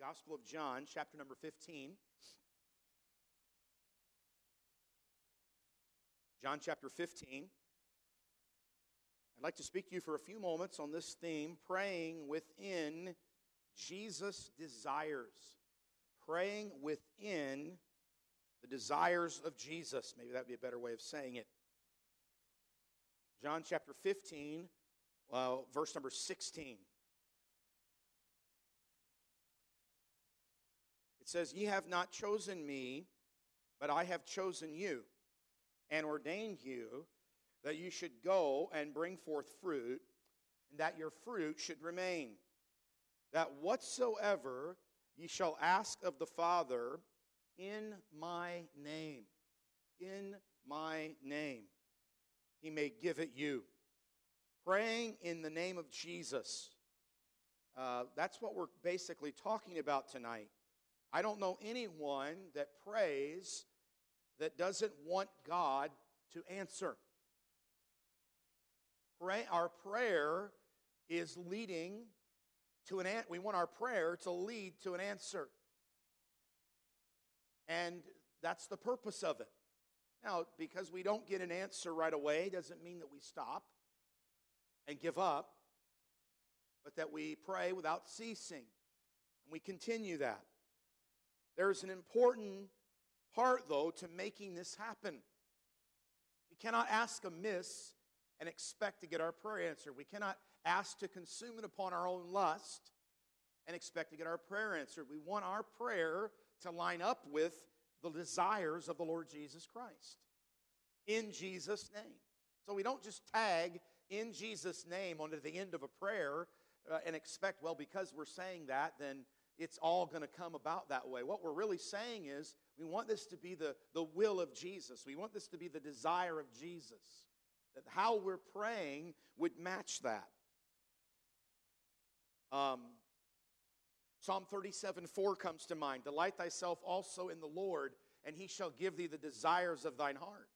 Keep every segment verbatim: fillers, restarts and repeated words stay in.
Gospel of John, chapter number fifteen. John chapter fifteen. I'd like to speak to you for a few moments on this theme, praying within Jesus' desires. Praying within the desires of Jesus. Maybe that would be a better way of saying it. John chapter fifteen, uh, verse number sixteen. It says, "Ye have not chosen me, but I have chosen you, and ordained you, that you should go and bring forth fruit, and that your fruit should remain. That whatsoever ye shall ask of the Father in my name, in my name, he may give it you." Praying in the name of Jesus. Uh, that's what we're basically talking about tonight. I don't know anyone that prays that doesn't want God to answer. Pray, our prayer is leading to an answer. We want our prayer to lead to an answer. And that's the purpose of it. Now, because we don't get an answer right away doesn't mean that we stop and give up, but that we pray without ceasing. And we continue that. There's an important part, though, to making this happen. We cannot ask amiss and expect to get our prayer answered. We cannot ask to consume it upon our own lust and expect to get our prayer answered. We want our prayer to line up with the desires of the Lord Jesus Christ. In Jesus' name. So we don't just tag "in Jesus' name" onto the end of a prayer uh, and expect, well, because we're saying that, then it's all going to come about that way. What we're really saying is we want this to be the, the will of Jesus. We want this to be the desire of Jesus. That how we're praying would match that. Um, Psalm thirty-seven four comes to mind. "Delight thyself also in the Lord, and he shall give thee the desires of thine heart."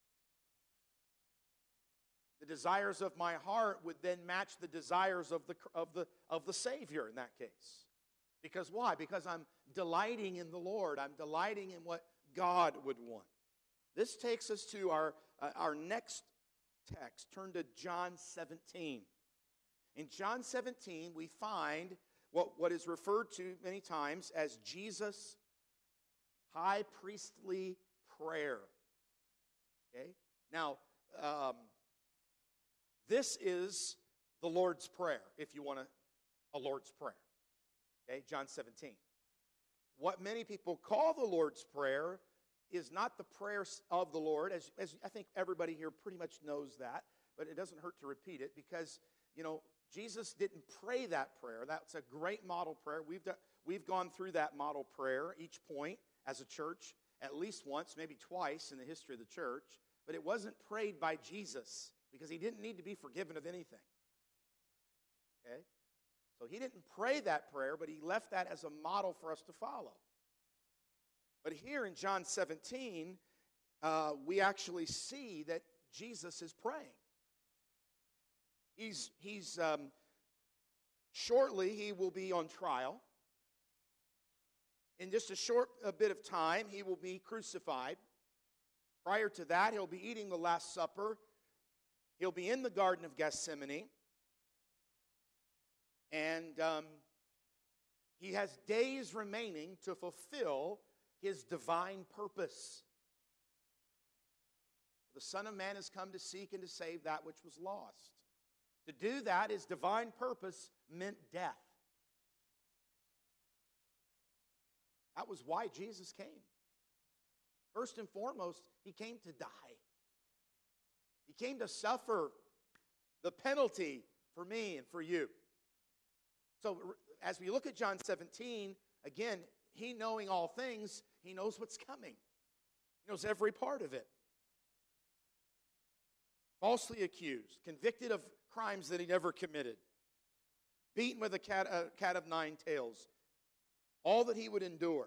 The desires of my heart would then match the desires of the, of the, of the Savior in that case. Because why? Because I'm delighting in the Lord. I'm delighting in what God would want. This takes us to our, uh, our next text. Turn to John seventeen. In John seventeen, we find what, what is referred to many times as Jesus' high priestly prayer. Okay? Now, um, this is the Lord's Prayer, if you want a, a Lord's Prayer. Okay, John seventeen. What many people call the Lord's Prayer is not the prayer of the Lord, as, as I think everybody here pretty much knows that, but it doesn't hurt to repeat it because, you know, Jesus didn't pray that prayer. That's a great model prayer. We've done, we've gone through that model prayer each point as a church at least once, maybe twice in the history of the church, but it wasn't prayed by Jesus because he didn't need to be forgiven of anything. Okay? So he didn't pray that prayer, but he left that as a model for us to follow. But here in John seventeen, uh, we actually see that Jesus is praying. He's, he's um, shortly he will be on trial. In just a short a bit of time, he will be crucified. Prior to that, he'll be eating the Last Supper. He'll be in the Garden of Gethsemane. And um, he has days remaining to fulfill his divine purpose. The Son of Man has come to seek and to save that which was lost. To do that, his divine purpose meant death. That was why Jesus came. First and foremost, he came to die. He came to suffer the penalty for me and for you. So as we look at John seventeen, again, he knowing all things, he knows what's coming. He knows every part of it. Falsely accused, convicted of crimes that he never committed, beaten with a cat, a cat of nine tails, all that he would endure.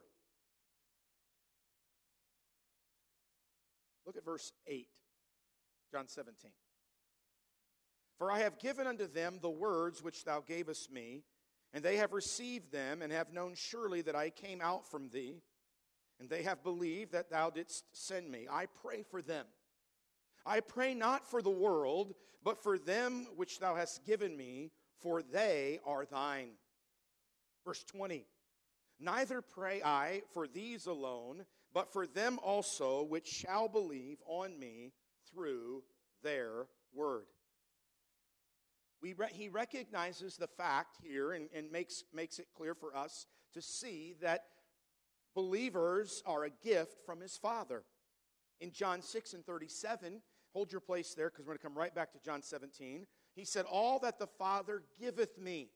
Look at verse eight, John seventeen. "For I have given unto them the words which thou gavest me, And they have received them, and have known surely that I came out from thee, and they have believed that thou didst send me. I pray for them. I pray not for the world, but for them which thou hast given me, for they are thine. Verse twenty, neither pray I for these alone, but for them also which shall believe on me through their word. We re- he recognizes the fact here and, and makes, makes it clear for us to see that believers are a gift from his Father. In John six and thirty-seven, hold your place there because we're going to come right back to John seventeen. He said, all that the Father giveth me,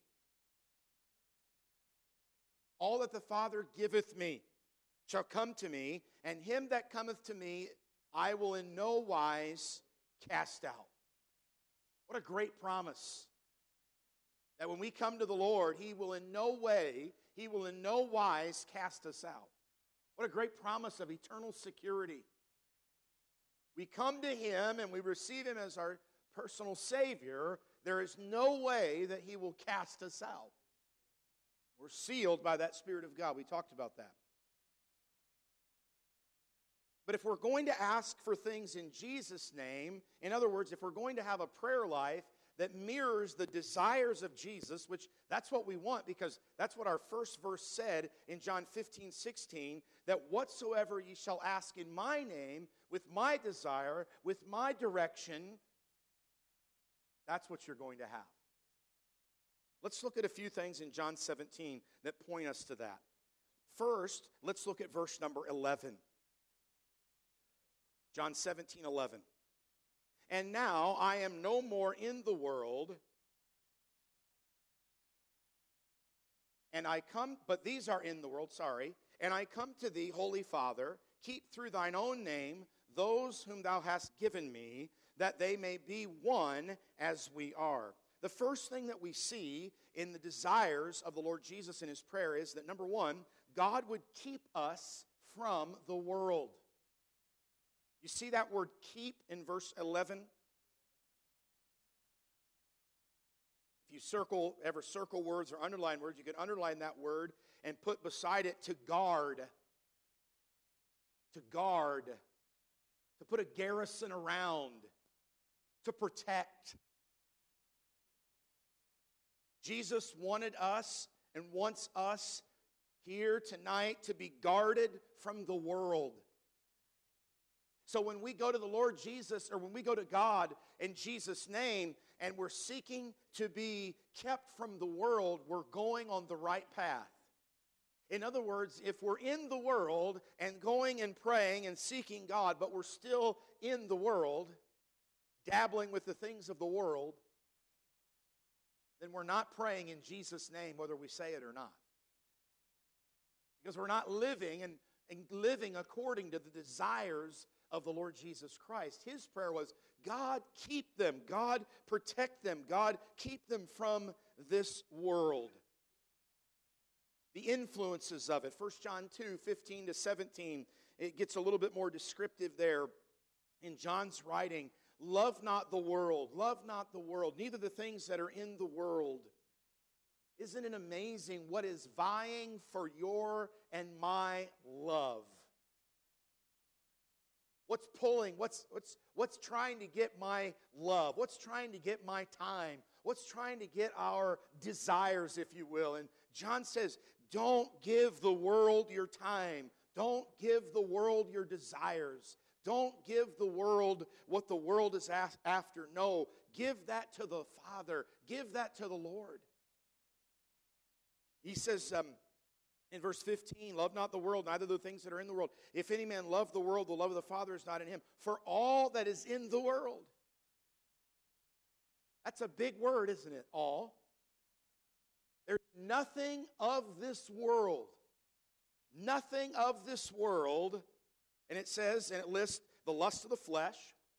all that the Father giveth me shall come to me, and him that cometh to me I will in no wise cast out. What a great promise. That when we come to the Lord, he will in no way, he will in no wise cast us out. What a great promise of eternal security. We come to him and we receive him as our personal Savior. There is no way that he will cast us out. We're sealed by that Spirit of God. We talked about that. But if we're going to ask for things in Jesus' name, in other words, if we're going to have a prayer life that mirrors the desires of Jesus, which that's what we want, because that's what our first verse said in John fifteen, sixteen, that whatsoever ye shall ask in my name, with my desire, with my direction, that's what you're going to have. Let's look at a few things in John seventeen that point us to that. First, let's look at verse number eleven. John seventeen, eleven. And now I am no more in the world, and I come, but these are in the world, sorry, and I come to thee, Holy Father, keep through thine own name those whom thou hast given me, that they may be one as we are. The first thing that we see in the desires of the Lord Jesus in his prayer is that, number one, God would keep us from the world. You see that word keep in verse eleven? If you circle, ever circle words or underline words, you can underline that word and put beside it to guard. To guard. To put a garrison around. To protect. Jesus wanted us and wants us here tonight to be guarded from the world. So when we go to the Lord Jesus, or when we go to God in Jesus' name, and we're seeking to be kept from the world, we're going on the right path. In other words, if we're in the world and going and praying and seeking God, but we're still in the world, dabbling with the things of the world, then we're not praying in Jesus' name, whether we say it or not. Because we're not living and, and living according to the desires of the Lord Jesus Christ. His prayer was, God, keep them. God, protect them. God, keep them from this world. The influences of it. First John two, fifteen to seventeen. It gets a little bit more descriptive there in John's writing. Love not the world. Love not the world. Neither the things that are in the world. Isn't it amazing what is vying for your and my love? What's pulling? What's, what's, what's trying to get my love? What's trying to get my time? What's trying to get our desires, if you will? And John says, don't give the world your time. Don't give the world your desires. Don't give the world what the world is after. No, give that to the Father. Give that to the Lord. He says, um, in verse fifteen, love not the world, neither the things that are in the world. If any man love the world, the love of the Father is not in him. For all that is in the world. That's a big word, isn't it? All. There's nothing of this world. Nothing of this world. And it says, and it lists the lust of the flesh,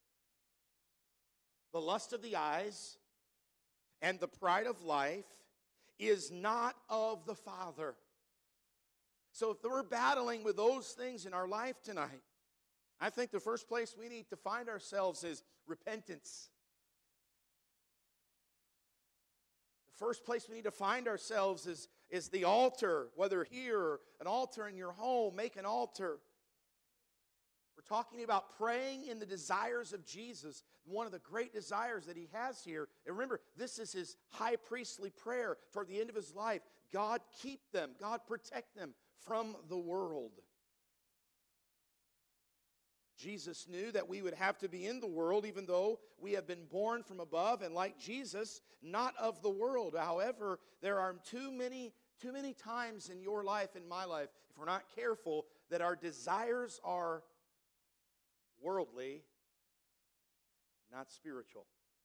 the lust of the eyes, and the pride of life is not of the Father. So if we're battling with those things in our life tonight, I think the first place we need to find ourselves is repentance. The first place we need to find ourselves is, is the altar, whether here or an altar in your home. Make an altar. We're talking about praying in the desires of Jesus, one of the great desires that he has here. And remember, this is his high priestly prayer toward the end of his life. God, keep them. God, protect them from the world. Jesus knew that we would have to be in the world, even though we have been born from above and, like Jesus, not of the world. However, there are too many, too many times in your life, in my life, if we're not careful, that our desires are worldly, not spiritual.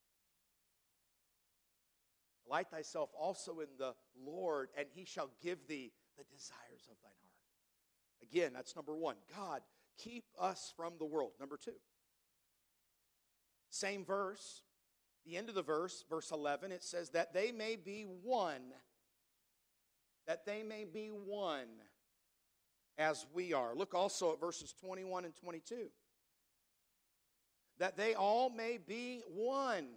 Delight thyself also in the Lord, and he shall give thee the desires of thine heart. Again, that's number one. God, keep us from the world. Number two. Same verse, the end of the verse, verse eleven, it says that they may be one. That they may be one as we are. Look also at verses twenty-one and twenty-two. That they all may be one.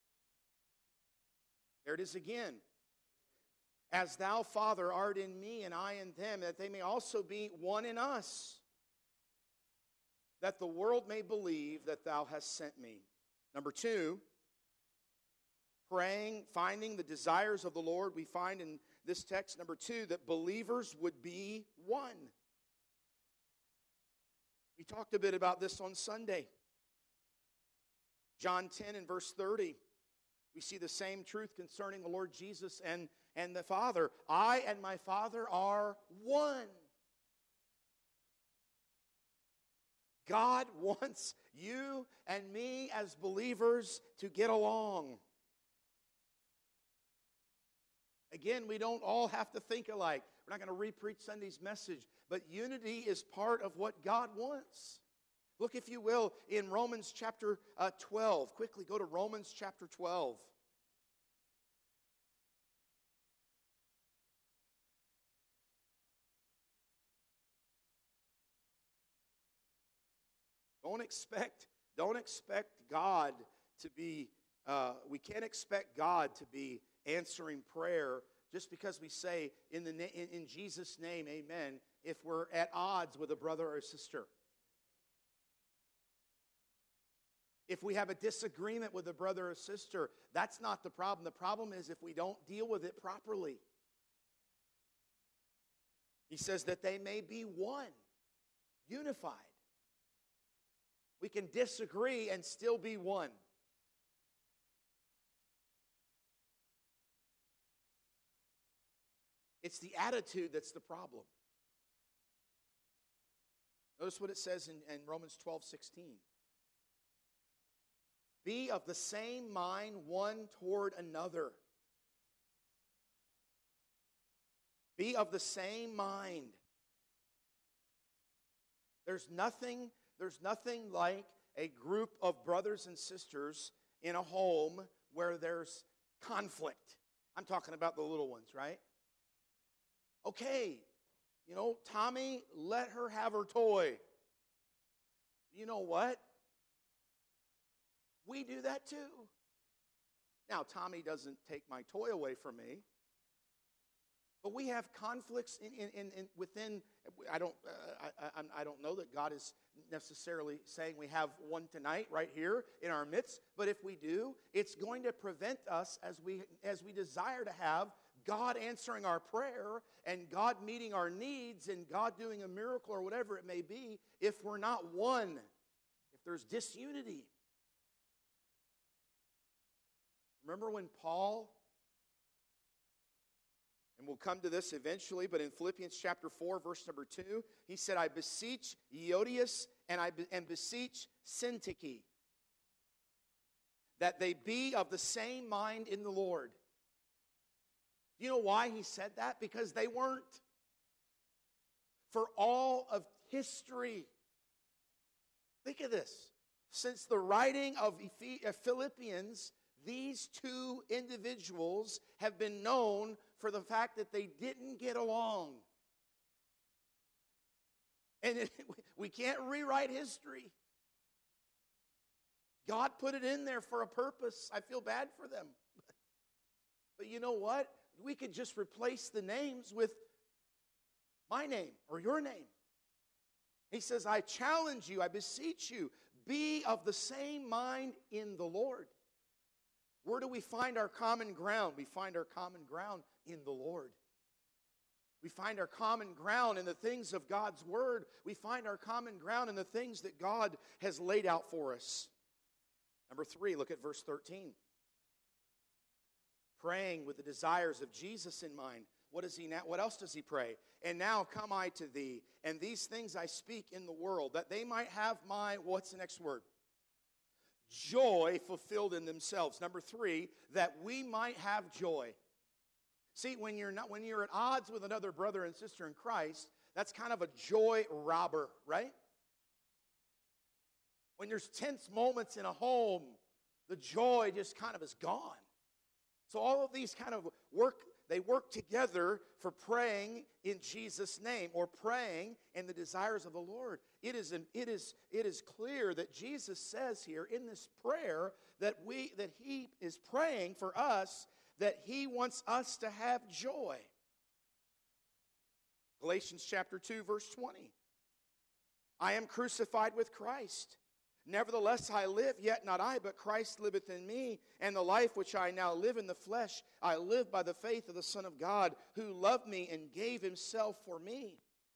There it is again. As thou, Father, art in me, and I in them, that they may also be one in us, that the world may believe that thou hast sent me. Number two, praying, finding the desires of the Lord. We find in this text, number two, that believers would be one. We talked a bit about this on Sunday. John ten and verse thirty. We see the same truth concerning the Lord Jesus and, and the Father. I and my Father are one. God wants you and me as believers to get along. Again, we don't all have to think alike. We're not going to re-preach Sunday's message, but unity is part of what God wants. Look, if you will, in Romans chapter uh, twelve. Quickly go to Romans chapter twelve. Don't expect, don't expect God to be, uh, we can't expect God to be answering prayer just because we say in, the na- in, in Jesus' name, amen, if we're at odds with a brother or sister. If we have a disagreement with a brother or sister, that's not the problem. The problem is if we don't deal with it properly. He says that they may be one, unified. We can disagree and still be one. It's the attitude that's the problem. Notice what it says in, in Romans twelve sixteen. Be of the same mind one toward another. Be of the same mind. There's nothing, there's nothing like a group of brothers and sisters in a home where there's conflict. I'm talking about the little ones, right? Okay, you know, Tommy, let her have her toy. You know what? We do that too. Now, Tommy doesn't take my toy away from me. But we have conflicts in, in, in, in within. I don't. Uh, I, I, I don't know that God is necessarily saying we have one tonight right here in our midst. But if we do, it's going to prevent us as we as we desire to have God answering our prayer and God meeting our needs and God doing a miracle or whatever it may be. If we're not one, if there's disunity. Remember when Paul, and we'll come to this eventually, but in Philippians chapter four, verse number two, he said, I beseech Euodias and I be, and beseech Syntyche that they be of the same mind in the Lord. Do you know why he said that? Because they weren't. For all of history, think of this. Since the writing of Philippians, these two individuals have been known for the fact that they didn't get along. And it, we can't rewrite history. God put it in there for a purpose. I feel bad for them. But you know what? We could just replace the names with my name or your name. He says, I challenge you, I beseech you, be of the same mind in the Lord. Where do we find our common ground? We find our common ground in the Lord. We find our common ground in the things of God's Word. We find our common ground in the things that God has laid out for us. Number three, look at verse thirteen. Praying with the desires of Jesus in mind. What does he now? What else does he pray? And now come I to thee, and these things I speak in the world, that they might have my, what's the next word? Joy fulfilled in themselves. Number three, that we might have joy. See, when you're not, when you're at odds with another brother and sister in Christ, that's kind of a joy robber, right? When there's tense moments in a home, the joy just kind of is gone. So all of these kind of work, they work together for praying in Jesus' name or praying in the desires of the Lord. It is, an, it is, it is clear that Jesus says here in this prayer that we that he is praying for us, that he wants us to have joy. Galatians chapter two, verse twenty. I am crucified with Christ. Nevertheless I live, yet not I, but Christ liveth in me. And the life which I now live in the flesh, I live by the faith of the Son of God, who loved me and gave himself for me.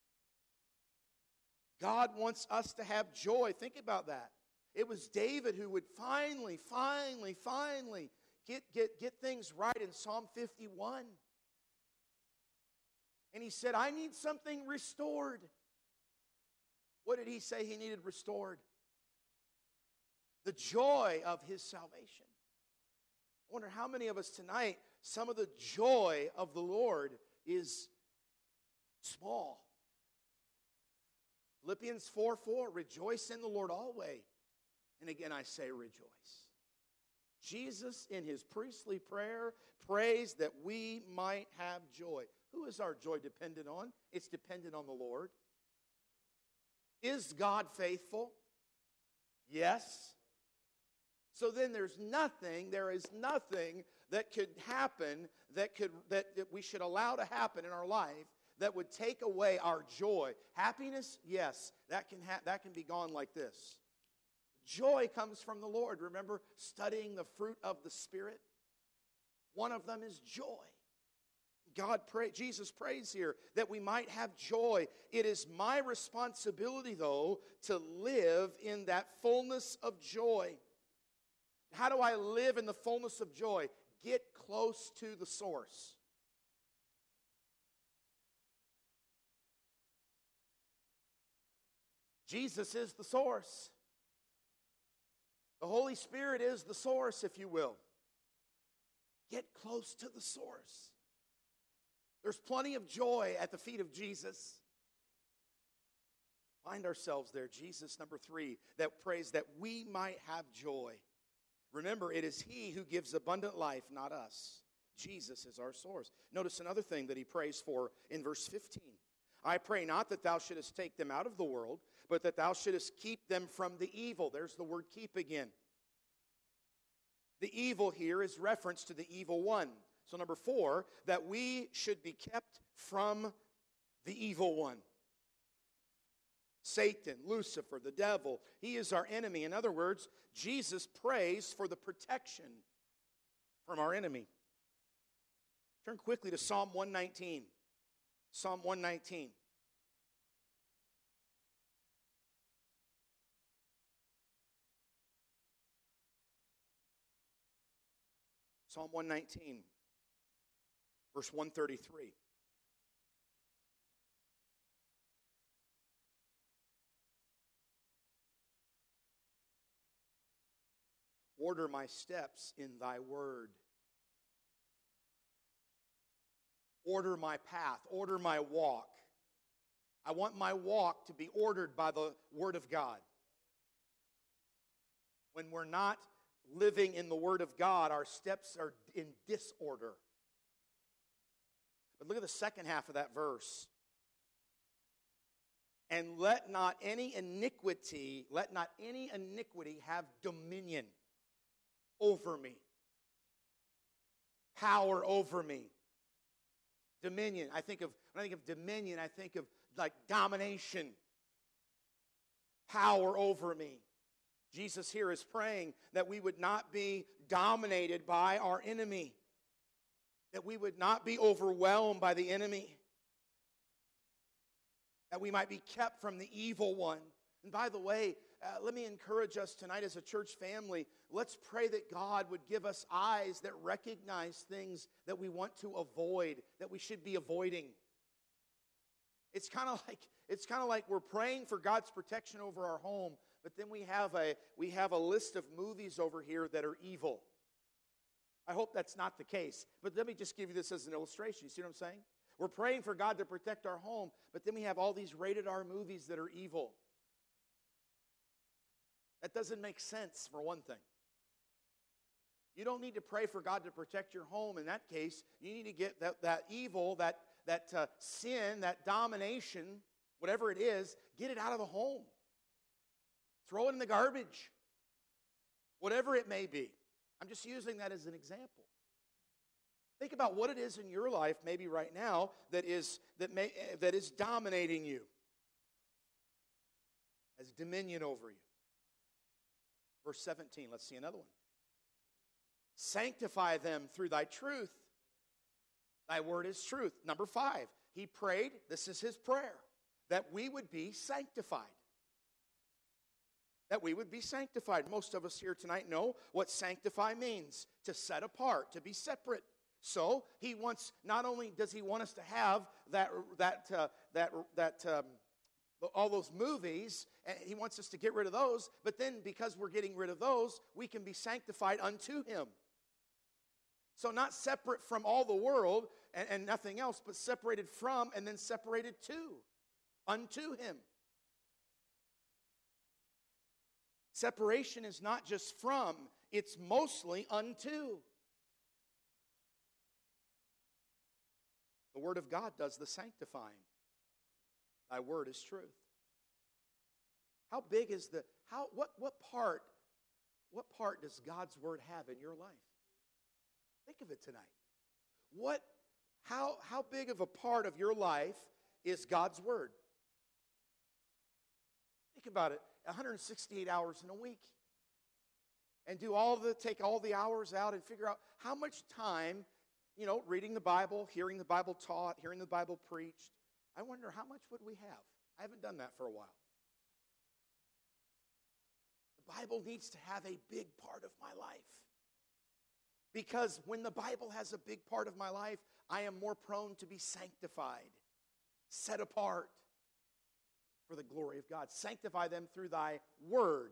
God wants us to have joy. Think about that. It was David who would finally, finally, finally get, get, get things right in Psalm fifty-one. And he said, I need something restored. What did he say he needed restored? The joy of his salvation. I wonder how many of us tonight, some of the joy of the Lord is small. Philippians four four, rejoice in the Lord always. And again I say rejoice. Jesus in his priestly prayer prays that we might have joy. Who is our joy dependent on? It's dependent on the Lord. Is God faithful? Yes. So then there's nothing, there is nothing that could happen, that could that, that we should allow to happen in our life that would take away our joy. Happiness, yes, that can ha- that can be gone like this. Joy comes from the Lord. Remember studying the fruit of the Spirit? One of them is joy. God pray, Jesus prays here that we might have joy. It is my responsibility, though, to live in that fullness of joy. How do I live in the fullness of joy? Get close to the source. Jesus is the source. The Holy Spirit is the source, if you will. Get close to the source. There's plenty of joy at the feet of Jesus. Find ourselves there. Jesus, number three, that prays that we might have joy. Remember, it is he who gives abundant life, not us. Jesus is our source. Notice another thing that he prays for in verse fifteen. I pray not that thou shouldest take them out of the world, but that thou shouldest keep them from the evil. There's the word keep again. The evil here is reference to the evil one. So number four, that we should be kept from the evil one. Satan, Lucifer, the devil, he is our enemy. In other words, Jesus prays for the protection from our enemy. Turn quickly to Psalm one nineteen. Psalm one nineteen. Psalm one nineteen, verse one thirty-three. Order my steps in thy word. Order my path. Order my walk. I want my walk to be ordered by the word of God. When we're not living in the word of God, our steps are in disorder. But look at the second half of that verse. And let not any iniquity, let not any iniquity have dominion over me. power over me. Dominion. I think of, when I think of dominion, I think of like domination. Power over me. Jesus here is praying that we would not be dominated by our enemy. That we would not be overwhelmed by the enemy. That we might be kept from the evil one. And by the way, uh, let me encourage us tonight as a church family. Let's pray that God would give us eyes that recognize things that we want to avoid, that we should be avoiding. It's kind of like it's kind of like we're praying for God's protection over our home, but then we have a we have a list of movies over here that are evil. I hope that's not the case. But let me just give you this as an illustration. You see what I'm saying? We're praying for God to protect our home, but then we have all these rated R movies that are evil. That doesn't make sense, for one thing. You don't need to pray for God to protect your home. In that case, you need to get that, that evil, that, that uh, sin, that domination, whatever it is, get it out of the home. Throw it in the garbage. Whatever it may be. I'm just using that as an example. Think about what it is in your life, maybe right now, that is, that may, that is dominating you. Has dominion over you. Verse seventeen, let's see another one. Sanctify them through thy truth. Thy word is truth. Number five, he prayed, this is his prayer, that we would be sanctified. That we would be sanctified. Most of us here tonight know what sanctify means. To set apart, to be separate. So he wants, not only does he want us to have that, that, uh, that, that, um, all those movies, and he wants us to get rid of those, but then because we're getting rid of those, we can be sanctified unto him. So not separate from all the world and, and nothing else, but separated from and then separated to, unto him. Separation is not just from, it's mostly unto. The Word of God does the sanctifying. Thy word is truth. How big is the, how, what, what part, what part does God's word have in your life? Think of it tonight. What, how, how big of a part of your life is God's word? Think about it, one hundred sixty-eight hours in a week. And do all the, take all the hours out and figure out how much time, you know, reading the Bible, hearing the Bible taught, hearing the Bible preached. I wonder how much would we have? I haven't done that for a while. The Bible needs to have a big part of my life. Because when the Bible has a big part of my life, I am more prone to be sanctified, set apart for the glory of God. Sanctify them through thy word.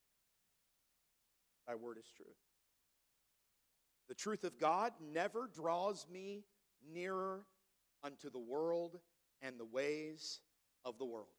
Thy word is truth. The truth of God never draws me nearer unto the world and the ways of the world.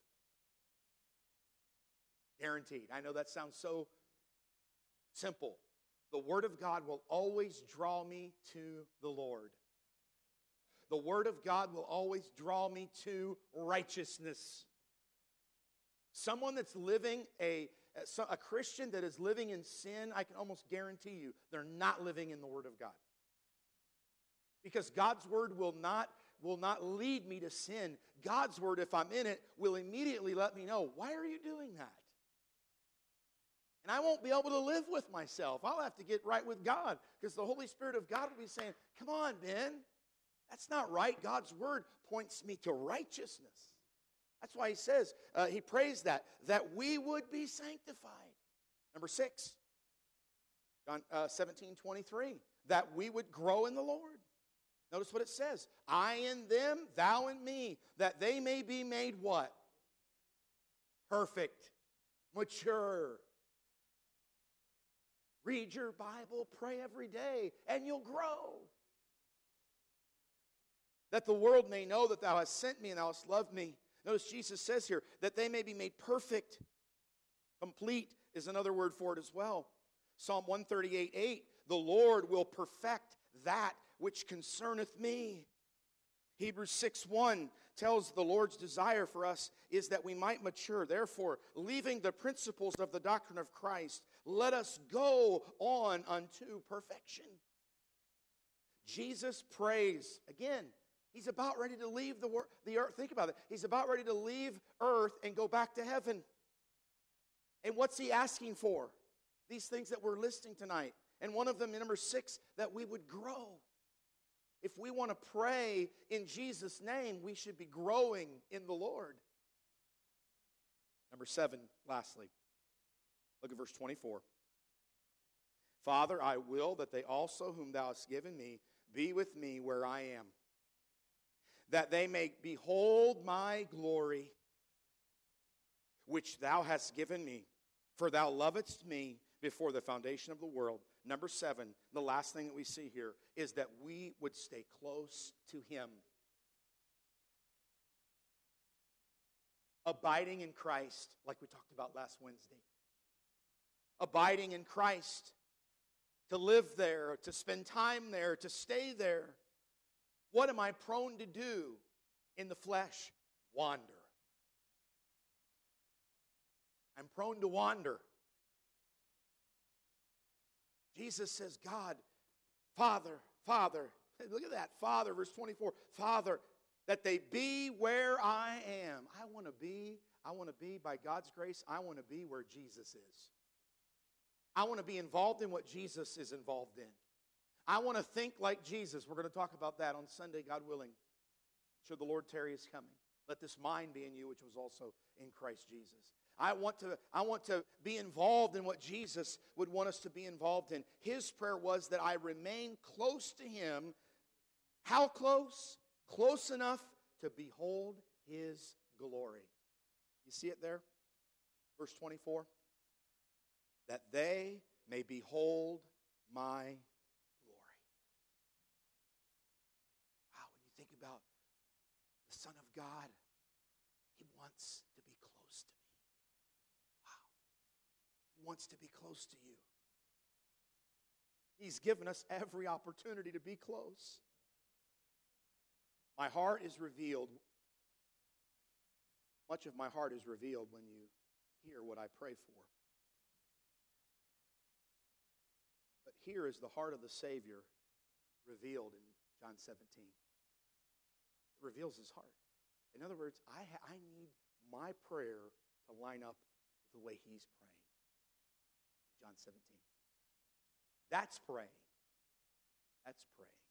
Guaranteed. I know that sounds so simple. The Word of God will always draw me to the Lord. The Word of God will always draw me to righteousness. Someone that's living, a, a Christian that is living in sin, I can almost guarantee you, they're not living in the Word of God. Because God's Word will not will not lead me to sin. God's word, if I'm in it, will immediately let me know, why are you doing that? And I won't be able to live with myself. I'll have to get right with God because the Holy Spirit of God will be saying, come on, Ben, that's not right. God's word points me to righteousness. That's why he says, uh, he prays that, that we would be sanctified. Number six, John uh, seventeen twenty-three, that we would grow in the Lord. Notice what it says. I in them, thou in me, that they may be made what? Perfect, mature. Read your Bible, pray every day, and you'll grow. That the world may know that thou hast sent me and thou hast loved me. Notice Jesus says here, that they may be made perfect. Complete is another word for it as well. Psalm one thirty-eight eight, the Lord will perfect that which concerneth me. Hebrews six one tells the Lord's desire for us is that we might mature. Therefore, leaving the principles of the doctrine of Christ, let us go on unto perfection. Jesus prays. Again, he's about ready to leave the, wor- the earth. Think about it. He's about ready to leave earth and go back to heaven. And what's he asking for? These things that we're listing tonight. And one of them, number six, that we would grow. If we want to pray in Jesus' name, we should be growing in the Lord. Number seven, lastly, look at verse twenty-four. Father, I will that they also whom thou hast given me be with me where I am, that they may behold my glory, which thou hast given me, for thou lovedst me before the foundation of the world. Number seven, the last thing that we see here is that we would stay close to him. Abiding in Christ, like we talked about last Wednesday. Abiding in Christ. To live there, to spend time there, to stay there. What am I prone to do in the flesh? Wander. I'm prone to wander. Jesus says, God, Father, Father, look at that, Father, verse twenty-four, Father, that they be where I am. I want to be, I want to be, by God's grace, I want to be where Jesus is. I want to be involved in what Jesus is involved in. I want to think like Jesus. We're going to talk about that on Sunday, God willing. Should the Lord tarry is coming. Let this mind be in you, which was also in Christ Jesus. I want to, I want to be involved in what Jesus would want us to be involved in. His prayer was that I remain close to him. How close? Close enough to behold his glory. You see it there? Verse twenty-four. That they may behold my glory. Wow, when you think about the Son of God, he wants to be close to me. Wow. He wants to be close to you. He's given us every opportunity to be close. My heart is revealed. Much of my heart is revealed when you hear what I pray for. But here is the heart of the Savior revealed in John seventeen. It reveals his heart. In other words, I, ha- I need my prayer to line up with the way he's praying. John seventeen. That's praying. That's praying.